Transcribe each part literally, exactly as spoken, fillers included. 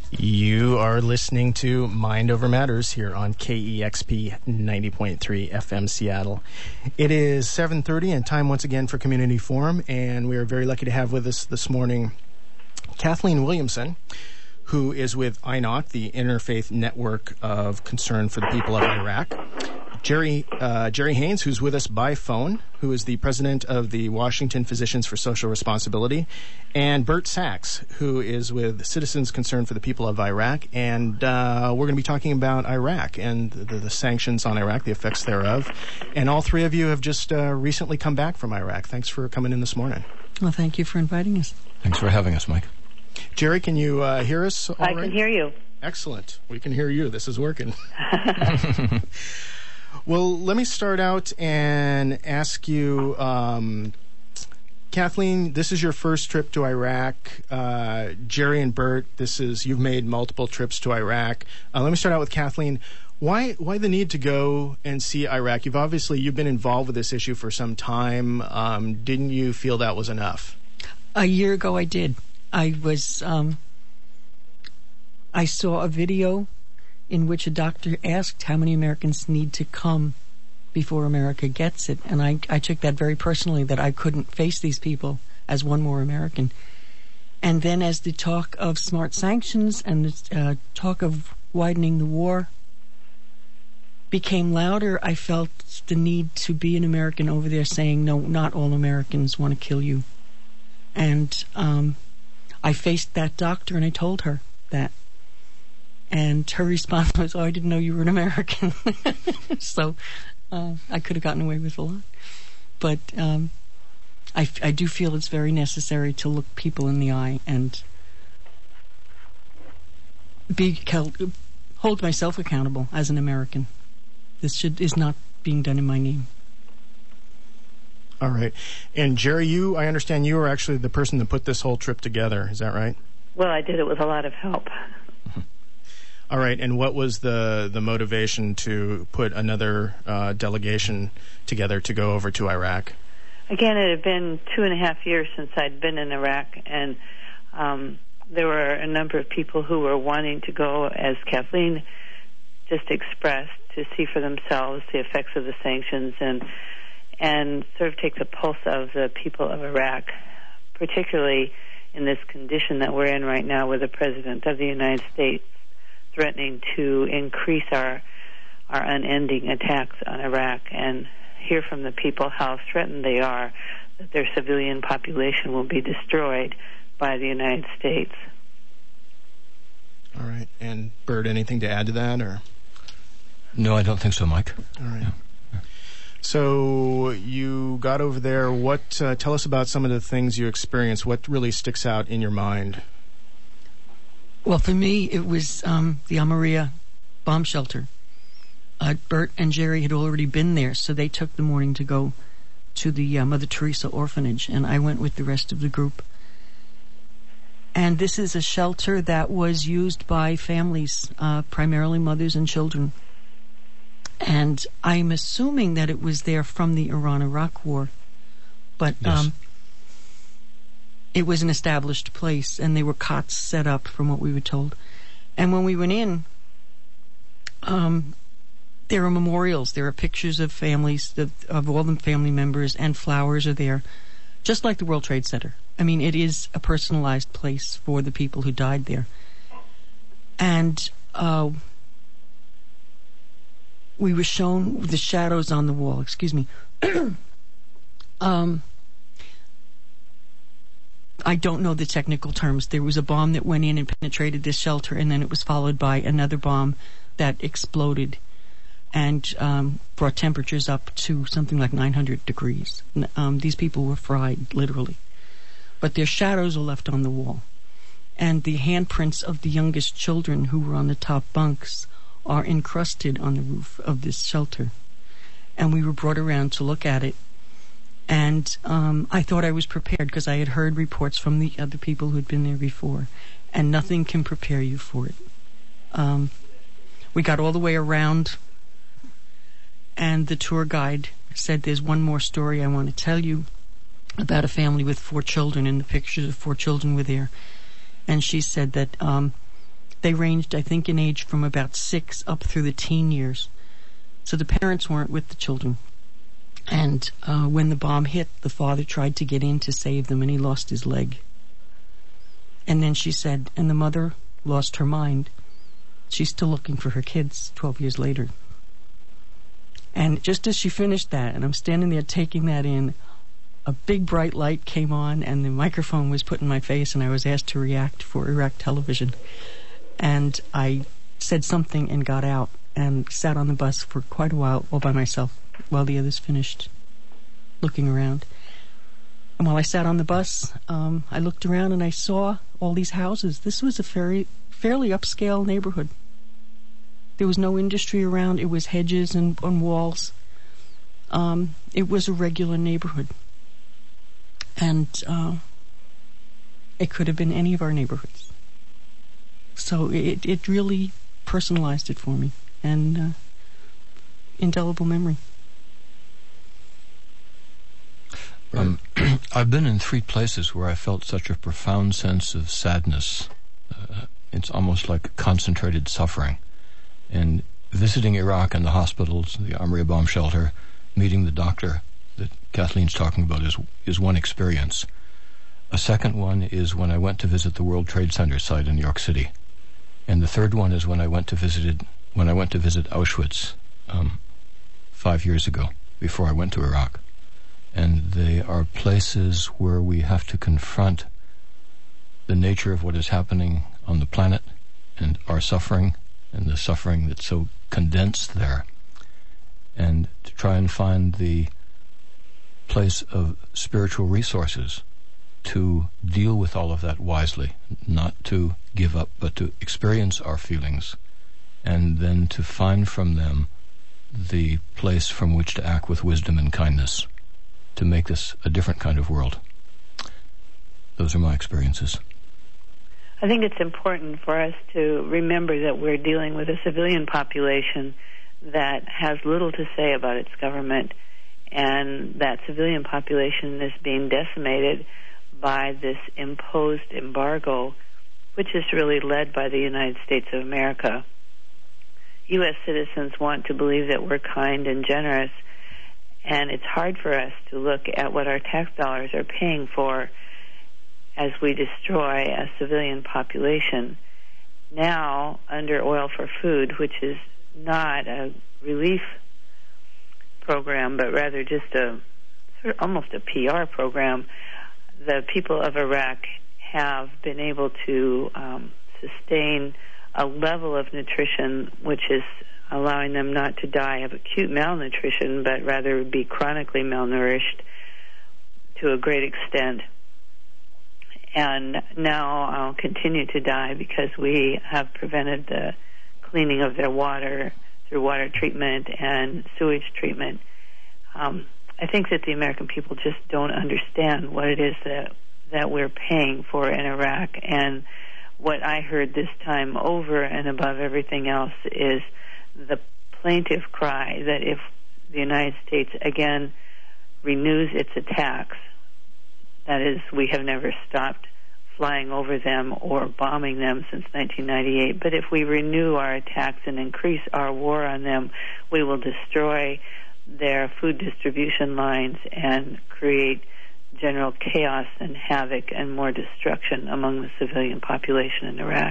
You are listening to Mind Over Matters here on K E X P ninety point three F M Seattle. It is seven thirty and time once again for Community Forum, and we are very lucky to have with us this morning Kathleen Williamson, who is with I N O C, the Interfaith Network of Concern for the People of Iraq. Jerry uh, Jerry Haynes, who's with us by phone, who is the president of the Washington Physicians for Social Responsibility, and Bert Sachs, who is with Citizens Concerned for the People of Iraq. And uh, we're going to be talking about Iraq and the, the sanctions on Iraq, the effects thereof. And all three of you have just uh, recently come back from Iraq. Thanks for coming in this morning. Well, thank you for inviting us. Thanks for having us, Mike. Jerry, can you uh, hear us all I right? can hear you. Excellent. We can hear you. This is working. Well, let me start out and ask you, um, Kathleen, this is your first trip to Iraq. Uh, Jerry and Bert, this is you've made multiple trips to Iraq. Uh, let me start out with Kathleen. Why why the need to go and see Iraq? You've obviously you've been involved with this issue for some time. Um, didn't you feel that was enough? A year ago, I did. I was um, I saw a video in which a doctor asked how many Americans need to come before America gets it. And I, I took that very personally, that I couldn't face these people as one more American. And then as the talk of smart sanctions and the uh, talk of widening the war became louder, I felt the need to be an American over there saying, no, not all Americans want to kill you. And um, I faced that doctor and I told her that. And her response was, oh, I didn't know you were an American. So uh, I could have gotten away with a lot. But um, I, I do feel it's very necessary to look people in the eye and be hold myself accountable as an American. This should is not being done in my name. All right. And Jerry, you, I understand you were actually the person that put this whole trip together. Is that right? Well, I did it with a lot of help. All right, and what was the, the motivation to put another uh, delegation together to go over to Iraq? Again, it had been two and a half years since I'd been in Iraq, and um, there were a number of people who were wanting to go, as Kathleen just expressed, to see for themselves the effects of the sanctions and and sort of take the pulse of the people of Iraq, particularly in this condition that we're in right now with the President of the United States threatening to increase our our unending attacks on Iraq, and hear from the people how threatened they are that their civilian population will be destroyed by the United States. All right. And Bert, anything to add to that? Or no, I don't think so, Mike. All right. Yeah. Yeah. So you got over there. What? Uh, tell us about some of the things you experienced. What really sticks out in your mind? Well, for me, it was um, the Amaria bomb shelter. Uh, Bert and Jerry had already been there, so they took the morning to go to the uh, Mother Teresa orphanage, and I went with the rest of the group. And this is a shelter that was used by families, uh, primarily mothers and children. And I'm assuming that it was there from the Iran-Iraq war, but yes. um, it was an established place, and there were cots set up from what we were told. And when we went in, um, there are memorials. There are pictures of families, of, of all the family members, and flowers are there, just like the World Trade Center. I mean, it is a personalized place for the people who died there. And uh, we were shown the shadows on the wall. Excuse me. um, I don't know the technical terms. There was a bomb that went in and penetrated this shelter, and then it was followed by another bomb that exploded and um, brought temperatures up to something like nine hundred degrees. Um, these people were fried, literally. But their shadows are left on the wall. And the handprints of the youngest children who were on the top bunks are encrusted on the roof of this shelter. And we were brought around to look at it. And um, I thought I was prepared because I had heard reports from the other people who had been there before. And nothing can prepare you for it. Um, we got all the way around, and the tour guide said, there's one more story I want to tell you about a family with four children, and the pictures of four children were there. And she said that um, They ranged, I think, in age from about six up through the teen years. So the parents weren't with the children. And uh, when the bomb hit, the father tried to get in to save them, and he lost his leg. And then she said, and the mother lost her mind. She's still looking for her kids twelve years later. And just as she finished that, and I'm standing there taking that in, a big bright light came on, and the microphone was put in my face, and I was asked to react for Iraq Television. And I said something and got out and sat on the bus for quite a while all by myself while the others finished looking around. And while I sat on the bus, um, I looked around and I saw all these houses. This was a very, fairly upscale neighborhood. There was no industry around. It was hedges and, and walls. Um, it was a regular neighborhood. And uh, it could have been any of our neighborhoods. So it, it really personalized it for me. And uh, indelible memory. Um, I've been in three places where I felt such a profound sense of sadness. Uh, it's almost like concentrated suffering. And visiting Iraq and the hospitals, the Armory bomb shelter, meeting the doctor that Kathleen's talking about is is one experience. A second one is when I went to visit the World Trade Center site in New York City. And the third one is when I went to visited when I went to visit Auschwitz um, five years ago, before I went to Iraq. And they are places where we have to confront the nature of what is happening on the planet and our suffering and the suffering that's so condensed there, and to try and find the place of spiritual resources to deal with all of that wisely, not to give up, but to experience our feelings, and then to find from them the place from which to act with wisdom and kindness, to make this a different kind of world. Those are my experiences. I think it's important for us to remember that we're dealing with a civilian population that has little to say about its government, and that civilian population is being decimated by this imposed embargo, which is really led by the United States of America. U S citizens want to believe that we're kind and generous, and it's hard for us to look at what our tax dollars are paying for as we destroy a civilian population. Now, under Oil for Food, which is not a relief program, but rather just a sort of almost a P R program, the people of Iraq have been able to um, sustain a level of nutrition which is allowing them not to die of acute malnutrition, but rather be chronically malnourished to a great extent. And now I'll continue to die because we have prevented the cleaning of their water through water treatment and sewage treatment. Um, I think that the American people just don't understand what it is that that we're paying for in Iraq. And what I heard this time over and above everything else is the plaintive cry that if the United States again renews its attacks, that is, we have never stopped flying over them or bombing them since nineteen ninety-eight. But if we renew our attacks and increase our war on them, we will destroy their food distribution lines and create general chaos and havoc and more destruction among the civilian population in Iraq.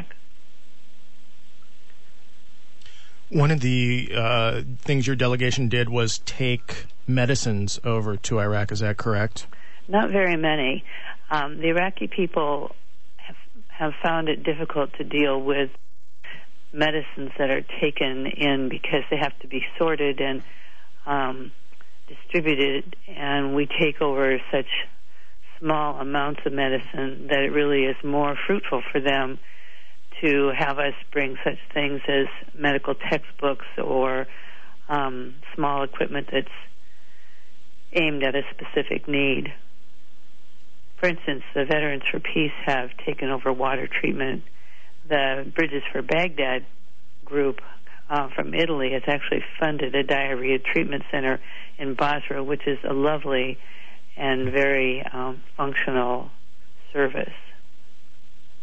One of the uh, things your delegation did was take medicines over to Iraq. Is that correct? Not very many. Um, the Iraqi people have, have found it difficult to deal with medicines that are taken in because they have to be sorted and um, distributed, and we take over such small amounts of medicine that it really is more fruitful for them to have us bring such things as medical textbooks or um, small equipment that's aimed at a specific need. For instance, the Veterans for Peace have taken over water treatment. The Bridges for Baghdad group uh, from Italy has actually funded a diarrhea treatment center in Basra, which is a lovely and very um, functional service.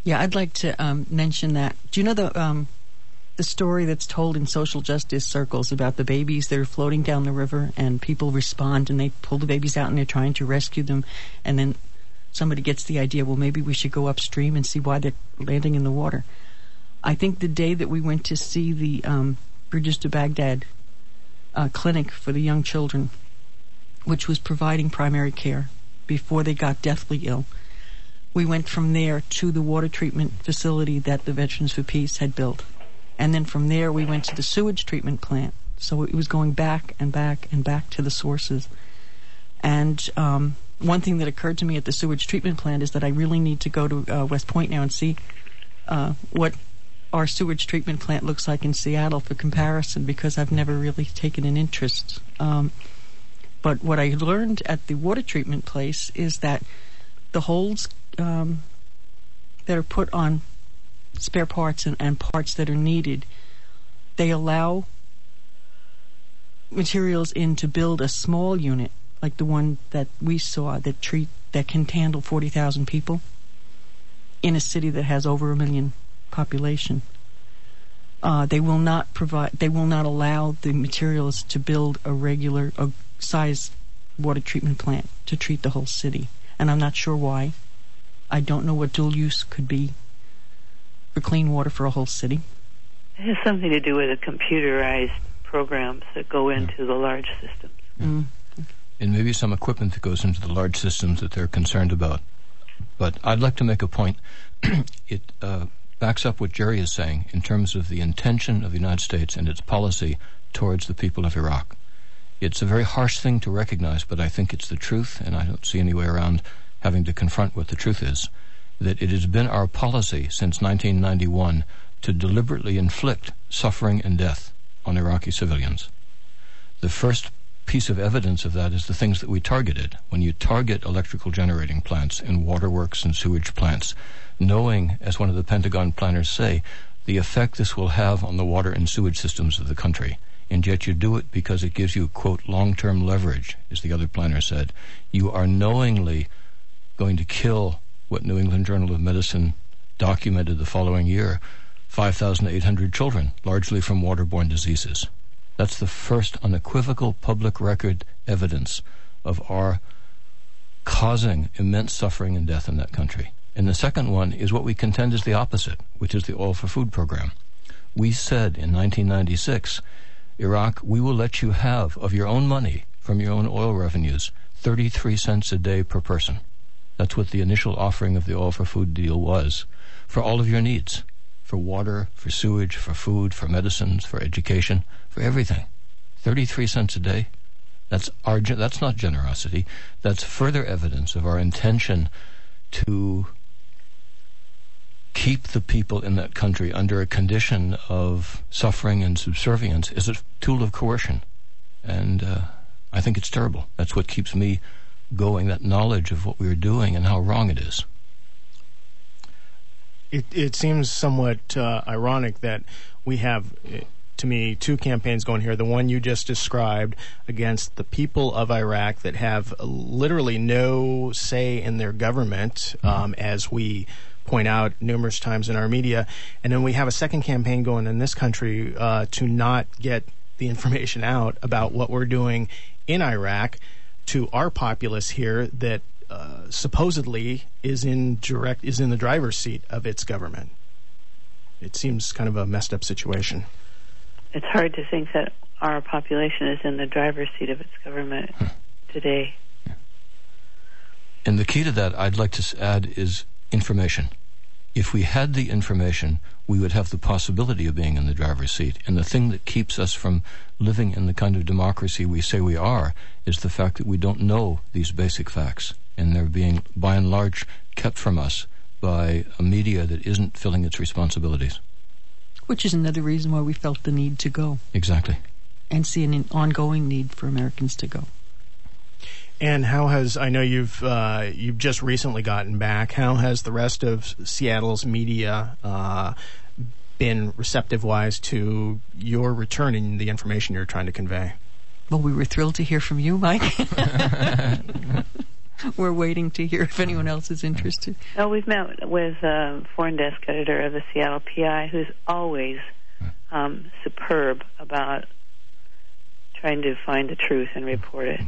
Yeah, I'd like to um, mention that. Do you know the um, the story that's told in social justice circles about the babies that are floating down the river and people respond and they pull the babies out and they're trying to rescue them, and then somebody gets the idea, well, maybe we should go upstream and see why they're landing in the water. I think the day that we went to see the um, Bridges to Baghdad uh, clinic for the young children, which was providing primary care before they got deathly ill, we went from there to the water treatment facility that the Veterans for Peace had built. And then from there, we went to the sewage treatment plant. So it was going back and back and back to the sources. And um, one thing that occurred to me at the sewage treatment plant is that I really need to go to uh, West Point now and see uh, what our sewage treatment plant looks like in Seattle for comparison, because I've never really taken an interest. Um, but what I learned at the water treatment place is that the holes um, that are put on spare parts and, and parts that are needed, they allow materials in to build a small unit like the one that we saw that treat that can handle forty thousand people in a city that has over a million population. Uh, they will not provide. They will not allow the materials to build a regular a size water treatment plant to treat the whole city, and I'm not sure why. I don't know what dual use could be for clean water for a whole city. It has something to do with the computerized programs that go into the large systems. Mm. And maybe some equipment that goes into the large systems that they're concerned about. But I'd like to make a point. It uh, backs up what Jerry is saying in terms of the intention of the United States and its policy towards the people of Iraq. It's a very harsh thing to recognize, but I think it's the truth, and I don't see any way around having to confront what the truth is, that it has been our policy since nineteen ninety-one to deliberately inflict suffering and death on Iraqi civilians. The first piece of evidence of that is the things that we targeted. When you target electrical generating plants and waterworks and sewage plants, knowing, as one of the Pentagon planners say, the effect this will have on the water and sewage systems of the country, and yet you do it because it gives you, quote, long-term leverage, as the other planner said, you are knowingly going to kill what New England Journal of Medicine documented the following year, five thousand eight hundred children, largely from waterborne diseases. That's the first unequivocal public record evidence of our causing immense suffering and death in that country. And the second one is what we contend is the opposite, which is the Oil for Food program. We said in nineteen ninety-six, Iraq, we will let you have, of your own money, from your own oil revenues, thirty-three cents a day per person. That's what the initial offering of the Oil for Food deal was, for all of your needs, for water, for sewage, for food, for medicines, for education, for everything. thirty-three cents a day. That's our. That's not generosity. That's further evidence of our intention to keep the people in that country under a condition of suffering and subservience as a tool of coercion. And uh, I think it's terrible. That's what keeps me going, that knowledge of what we are doing and how wrong it is. It, it seems somewhat uh, ironic that we have, to me, two campaigns going here. The one you just described against the people of Iraq that have literally no say in their government, um, as we point out numerous times in our media. And then we have a second campaign going in this country uh, to not get the information out about what we're doing in Iraq to our populace here that uh, supposedly is in direct is in the driver's seat of its government. It seems kind of a messed up situation. It's hard to think that our population is in the driver's seat of its government hmm. today. Yeah. And the key to that, I'd like to add, is information. If we had the information, we would have the possibility of being in the driver's seat. And the thing that keeps us from living in the kind of democracy we say we are is the fact that we don't know these basic facts. And they're being, by and large, kept from us by a media that isn't filling its responsibilities. Which is another reason why we felt the need to go. Exactly. And see an ongoing need for Americans to go. And how has, I know you've uh, you've just recently gotten back, how has the rest of Seattle's media uh, been receptive-wise to your returning the information you're trying to convey? Well, we were thrilled to hear from you, Mike. we're waiting to hear if anyone else is interested. Oh, we've met with uh, foreign desk editor of the Seattle P I, who's always um, superb about trying to find the truth and report it.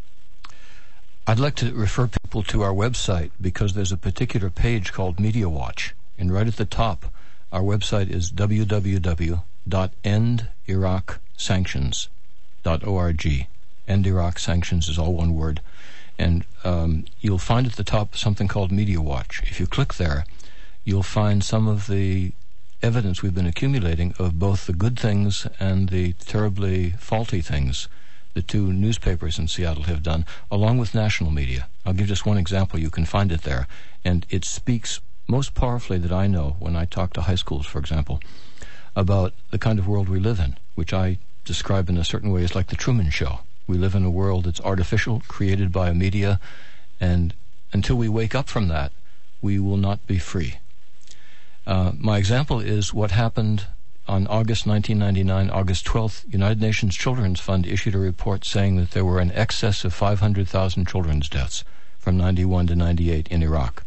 I'd like to refer people to our website because there's a particular page called Media Watch, and right at the top, our website is w w w dot end iraq sanctions dot org. End Iraq Sanctions is all one word. And um, you'll find at the top something called Media Watch. If you click there, you'll find some of the evidence we've been accumulating of both the good things and the terribly faulty things the two newspapers in Seattle have done, along with national media. I'll give just one example. You can find it there. And it speaks most powerfully that I know when I talk to high schools, for example, about the kind of world we live in, which I describe in a certain way as like the Truman Show. We live in a world that's artificial, created by media, and until we wake up from that, we will not be free. Uh, my example is what happened on August nineteen ninety-nine, August twelfth. United Nations Children's Fund issued a report saying that there were in excess of five hundred thousand children's deaths from ninety-one to ninety-eight in Iraq.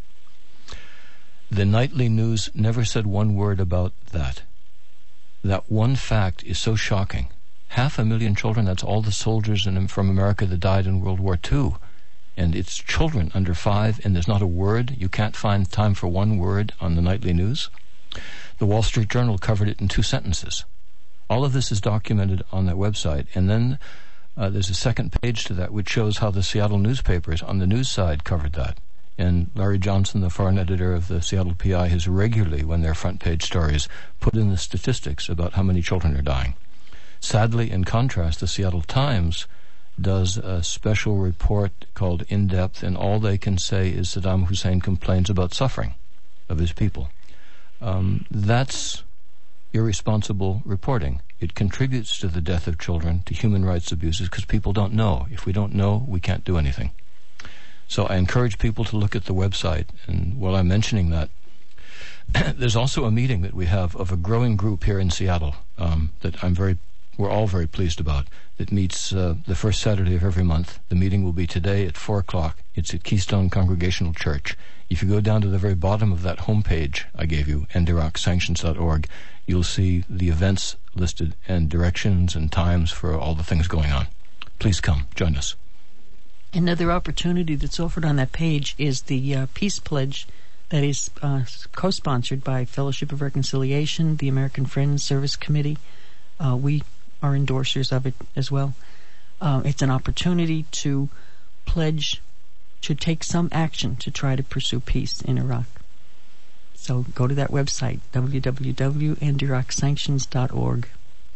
The nightly news never said one word about that. That one fact is so shocking. Half a million children, that's all the soldiers in, from America that died in World War Two. And it's children under five, and there's not a word. You can't find time for one word on the nightly news. The Wall Street Journal covered it in two sentences. All of this is documented on that website. And then uh, there's a second page to that which shows how the Seattle newspapers on the news side covered that. And Larry Johnson, the foreign editor of the Seattle P I, has regularly, when their front page stories, put in the statistics about how many children are dying. Sadly, in contrast, the Seattle Times does a special report called In Depth, and all they can say is Saddam Hussein complains about suffering of his people. Um, that's irresponsible reporting. It contributes to the death of children, to human rights abuses, because people don't know. If we don't know, we can't do anything. So I encourage people to look at the website, and while I'm mentioning that, there's also a meeting that we have of a growing group here in Seattle um, that I'm very we're all very pleased about, that meets uh, the first Saturday of every month. The meeting will be today at four o'clock. It's at Keystone Congregational Church. If you go down to the very bottom of that homepage I gave you, end iraq sanctions dot org, you'll see the events listed and directions and times for all the things going on. Please come, join us. Another opportunity that's offered on that page is the uh, Peace Pledge that is uh, co-sponsored by Fellowship of Reconciliation, the American Friends Service Committee. Uh, we are endorsers of it as well. Uh, it's an opportunity to pledge to take some action to try to pursue peace in Iraq. So go to that website, w w w dot end iraq sanctions dot org.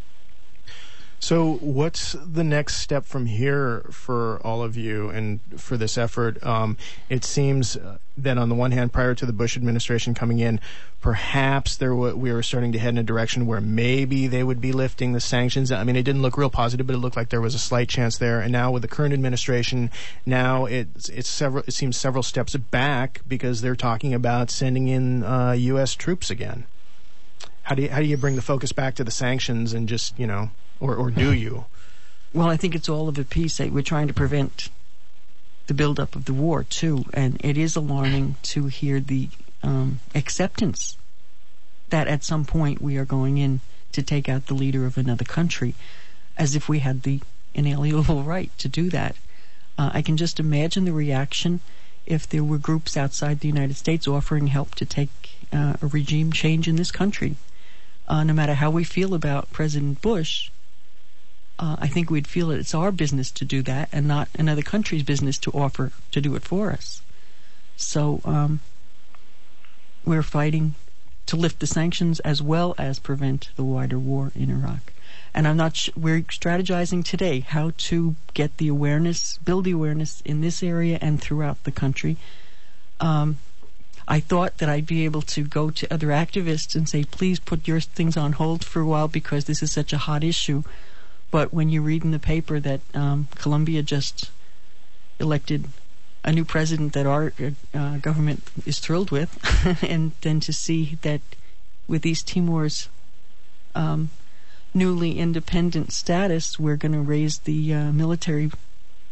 So what's the next step from here for all of you and for this effort? Um, it seems that on the one hand, prior to the Bush administration coming in, perhaps there w- we were starting to head in a direction where maybe they would be lifting the sanctions. I mean, it didn't look real positive, but it looked like there was a slight chance there. And now with the current administration, now it's, it's several, it seems several steps back because they're talking about sending in uh, U S troops again. How do you, how do you bring the focus back to the sanctions and just, you know, Or, or do you? Well, I think it's all of a piece. We're trying to prevent the buildup of the war, too. And it is alarming to hear the um, acceptance that at some point we are going in to take out the leader of another country, as if we had the inalienable right to do that. Uh, I can just imagine the reaction if there were groups outside the United States offering help to take uh, a regime change in this country. Uh, no matter how we feel about President Bush, Uh, I think we'd feel that it's our business to do that and not another country's business to offer to do it for us. So um, we're fighting to lift the sanctions as well as prevent the wider war in Iraq. And I'm not sh- we're strategizing today how to get the awareness, build the awareness in this area and throughout the country. Um, I thought that I'd be able to go to other activists and say, please put your things on hold for a while because this is such a hot issue. But when you read in the paper that um, Colombia just elected a new president that our uh, government is thrilled with, and then to see that with East Timor's um, newly independent status, we're going to raise the uh, military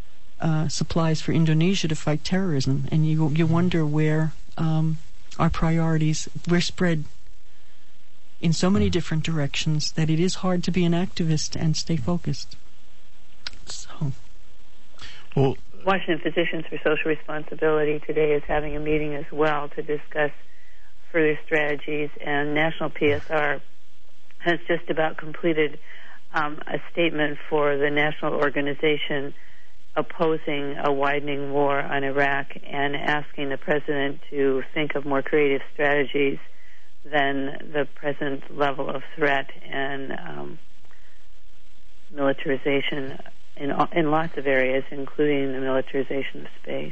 uh, supplies for Indonesia to fight terrorism, and you you wonder where um, our priorities, we're spread in so many different directions that it is hard to be an activist and stay focused. So, well, Washington Physicians for Social Responsibility today is having a meeting as well to discuss further strategies, and National P S R has just about completed um, a statement for the national organization opposing a widening war on Iraq and asking the president to think of more creative strategies than the present level of threat and um, militarization in, in lots of areas, including the militarization of space.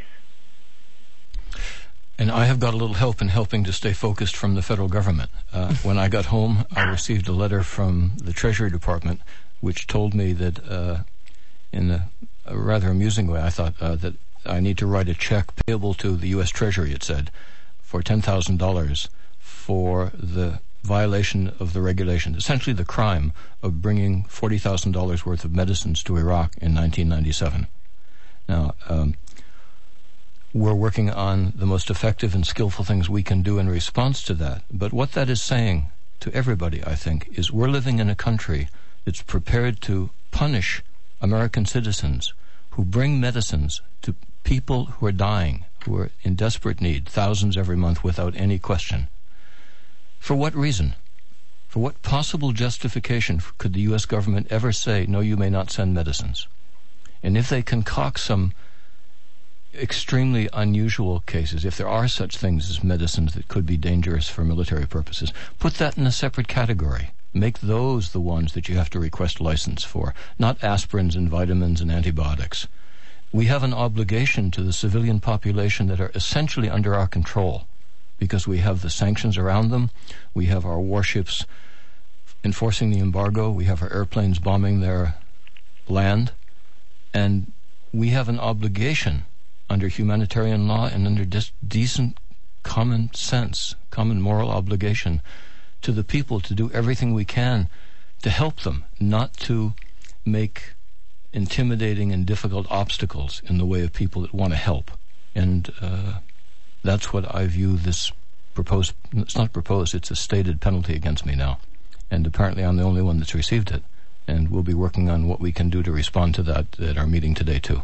And I have got a little help in helping to stay focused from the federal government. Uh, when I got home, I received a letter from the Treasury Department which told me that, uh, in a, a rather amusing way, I thought uh, that I need to write a check payable to the U S Treasury, it said, for ten thousand dollars for the violation of the regulation, essentially the crime of bringing forty thousand dollars worth of medicines to Iraq in nineteen ninety-seven. Now, um, we're working on the most effective and skillful things we can do in response to that. But what that is saying to everybody, I think, is we're living in a country that's prepared to punish American citizens who bring medicines to people who are dying, who are in desperate need, thousands every month without any question. For what reason? For what possible justification could the U S government ever say, no, you may not send medicines? And if they concoct some extremely unusual cases, if there are such things as medicines that could be dangerous for military purposes, put that in a separate category. Make those the ones that you have to request license for, not aspirins and vitamins and antibiotics. We have an obligation to the civilian population that are essentially under our control, because we have the sanctions around them, we have our warships enforcing the embargo, we have our airplanes bombing their land, and we have an obligation under humanitarian law and under dis- decent common sense, common moral obligation to the people to do everything we can to help them, not to make intimidating and difficult obstacles in the way of people that want to help. And uh, that's what I view this proposed, it's not proposed, it's a stated penalty against me now. And apparently I'm the only one that's received it. And we'll be working on what we can do to respond to that at our meeting today, too.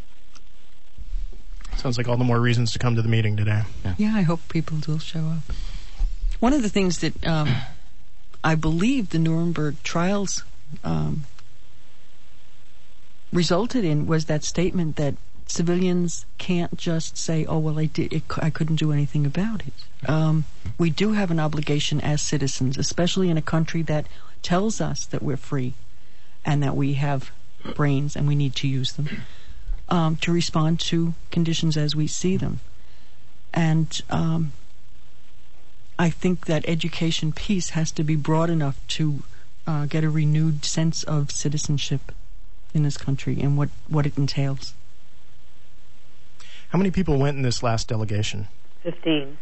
Sounds like all the more reasons to come to the meeting today. Yeah, yeah, I hope people will show up. One of the things that um, I believe the Nuremberg trials um, resulted in was that statement that civilians can't just say, oh, well, I, did, it, I couldn't do anything about it. Um, we do have an obligation as citizens, especially in a country that tells us that we're free and that we have brains and we need to use them, um, to respond to conditions as we see them. And um, I think that education piece has to be broad enough to uh, get a renewed sense of citizenship in this country and what, what it entails. How many people went in this last delegation? Fifteen.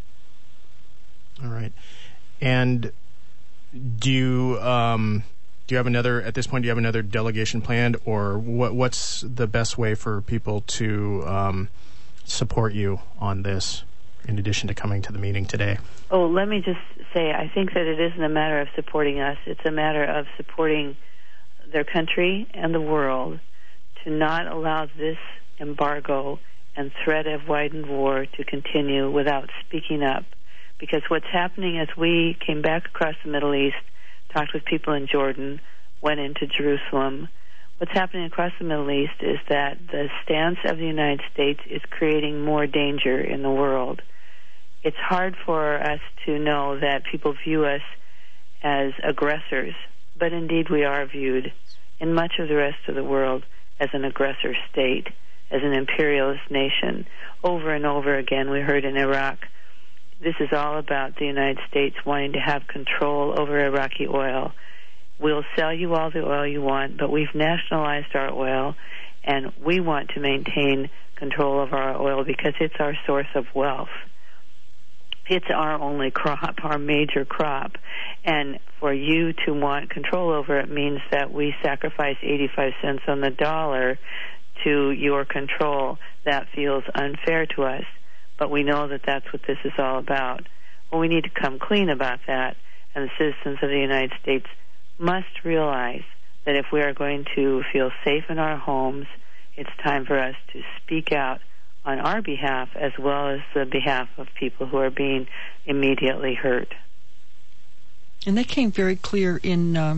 All right. And do you um, do you have another, at this point, do you have another delegation planned, or what? what's the best way for people to um, support you on this, in addition to coming to the meeting today? Oh, let me just say, I think that it isn't a matter of supporting us. It's a matter of supporting their country and the world to not allow this embargo and threat of widened war to continue without speaking up. Because what's happening as we came back across the Middle East, talked with people in Jordan, went into Jerusalem, what's happening across the Middle East is that the stance of the United States is creating more danger in the world. It's hard for us to know that people view us as aggressors, but indeed we are viewed in much of the rest of the world as an aggressor state, as an imperialist nation. Over and over again, we heard in Iraq, this is all about the United States wanting to have control over Iraqi oil. We'll sell you all the oil you want, but we've nationalized our oil, and we want to maintain control of our oil because it's our source of wealth. It's our only crop, our major crop. And for you to want control over it means that we sacrifice eighty-five cents on the dollar to your control, that feels unfair to us. But we know that that's what this is all about. Well, we need to come clean about that, and the citizens of the United States must realize that if we are going to feel safe in our homes, it's time for us to speak out on our behalf as well as the behalf of people who are being immediately hurt. And that came very clear in, uh,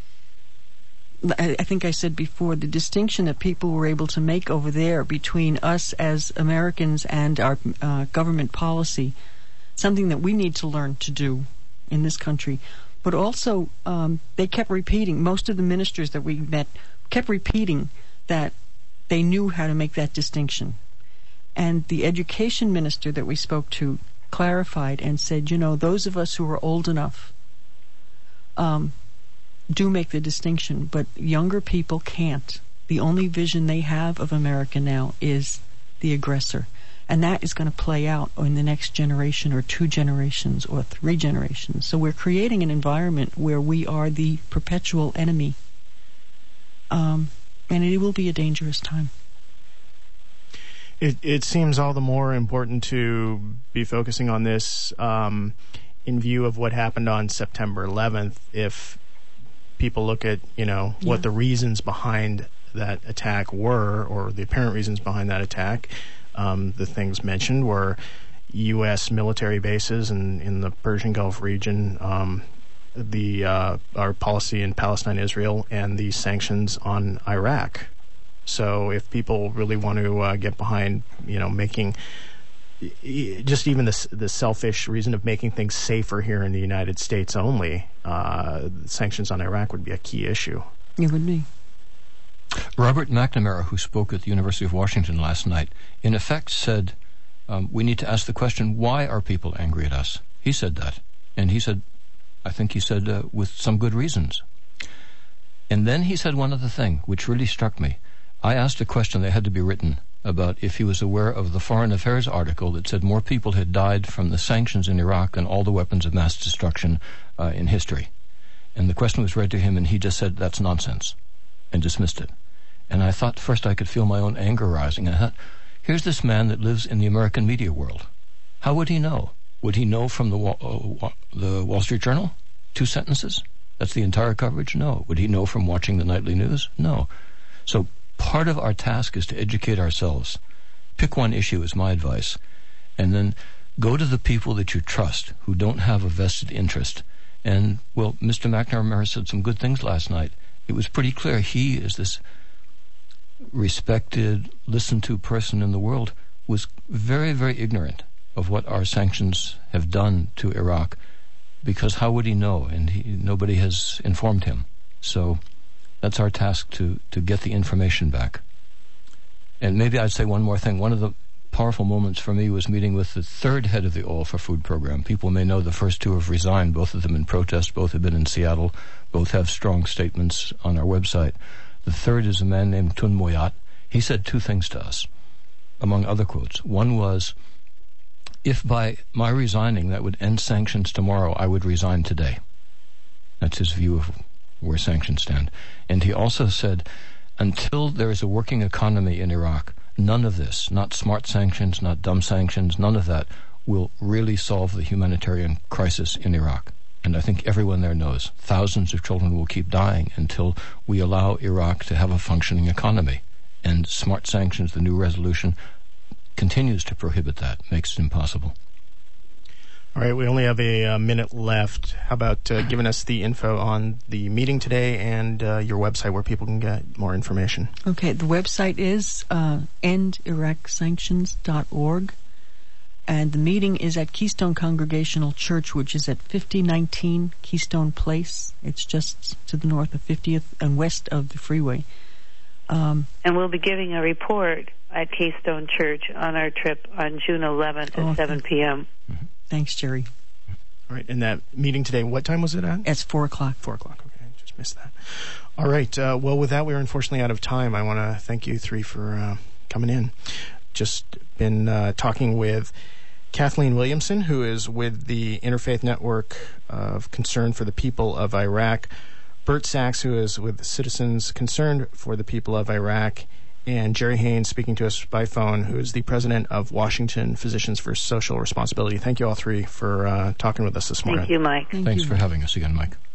I, I think I said before, the distinction that people were able to make over there between us as Americans and our uh, government policy, something that we need to learn to do in this country. But also, um, they kept repeating, most of the ministers that we met kept repeating that they knew how to make that distinction. And the education minister that we spoke to clarified and said, you know, those of us who are old enough um, do make the distinction, but younger people can't. The only vision they have of America now is the aggressor. And that is going to play out in the next generation or two generations or three generations. So we're creating an environment where we are the perpetual enemy. Um, and it will be a dangerous time. It, it seems all the more important to be focusing on this um, in view of what happened on September eleventh. If people look at, you know, yeah. what the reasons behind that attack were, or the apparent reasons behind that attack, um, the things mentioned were U S military bases in, in the Persian Gulf region, um, the uh, our policy in Palestine, Israel, and the sanctions on Iraq. So if people really want to uh, get behind, you know, making just even the, the selfish reason of making things safer here in the United States only, uh, sanctions on Iraq would be a key issue. It would be. Robert McNamara, who spoke at the University of Washington last night, in effect said, um, we need to ask the question, why are people angry at us? He said that. And he said, I think he said, uh, with some good reasons. And then he said one other thing, which really struck me. I asked a question that had to be written about if he was aware of the Foreign Affairs article that said more people had died from the sanctions in Iraq than all the weapons of mass destruction uh, in history. And the question was read to him, and he just said, that's nonsense, and dismissed it. And I thought first I could feel my own anger rising. I thought, here's this man that lives in the American media world. How would he know? Would he know from the Wall, uh, the Wall Street Journal? Two sentences? That's the entire coverage? No. Would he know from watching the nightly news? No. So part of our task is to educate ourselves. Pick one issue is my advice. And then go to the people that you trust who don't have a vested interest. And, well, Mister McNamara said some good things last night. It was pretty clear he is this respected, listened to person in the world, was very, very ignorant of what our sanctions have done to Iraq, because how would he know? And he, nobody has informed him. So that's our task, to, to get the information back. And maybe I'd say one more thing. One of the powerful moments for me was meeting with the third head of the Oil for Food program. People may know the first two have resigned, both of them in protest, both have been in Seattle, both have strong statements on our website. The third is a man named Tun Moyat. He said two things to us, among other quotes. One was, if by my resigning that would end sanctions tomorrow, I would resign today. That's his view of where sanctions stand. And he also said, until there is a working economy in Iraq, none of this, not smart sanctions, not dumb sanctions, none of that will really solve the humanitarian crisis in Iraq. And I think everyone there knows thousands of children will keep dying until we allow Iraq to have a functioning economy. And smart sanctions, the new resolution, continues to prohibit that, makes it impossible. All right, we only have a, a minute left. How about uh, giving us the info on the meeting today and uh, your website where people can get more information? Okay, the website is uh, end iraq sanctions dot org. And the meeting is at Keystone Congregational Church, which is at fifty nineteen Keystone Place. It's just to the north of fiftieth and west of the freeway. Um, and we'll be giving a report at Keystone Church on our trip on June eleventh at oh, seven p.m. Mm-hmm. Thanks, Jerry. All right, and that meeting today, what time was it at? It's four o'clock. Four o'clock, okay, I just missed that. All right, uh, well, with that, we're unfortunately out of time. I want to thank you three for uh, coming in. Just been uh, talking with Kathleen Williamson, who is with the Interfaith Network of Concern for the People of Iraq, Bert Sachs, who is with Citizens Concerned for the People of Iraq, and Jerry Haynes speaking to us by phone, who is the president of Washington Physicians for Social Responsibility. Thank you all three for uh, talking with us this morning. Thank you, Mike. Thank Thanks you. for having us again, Mike.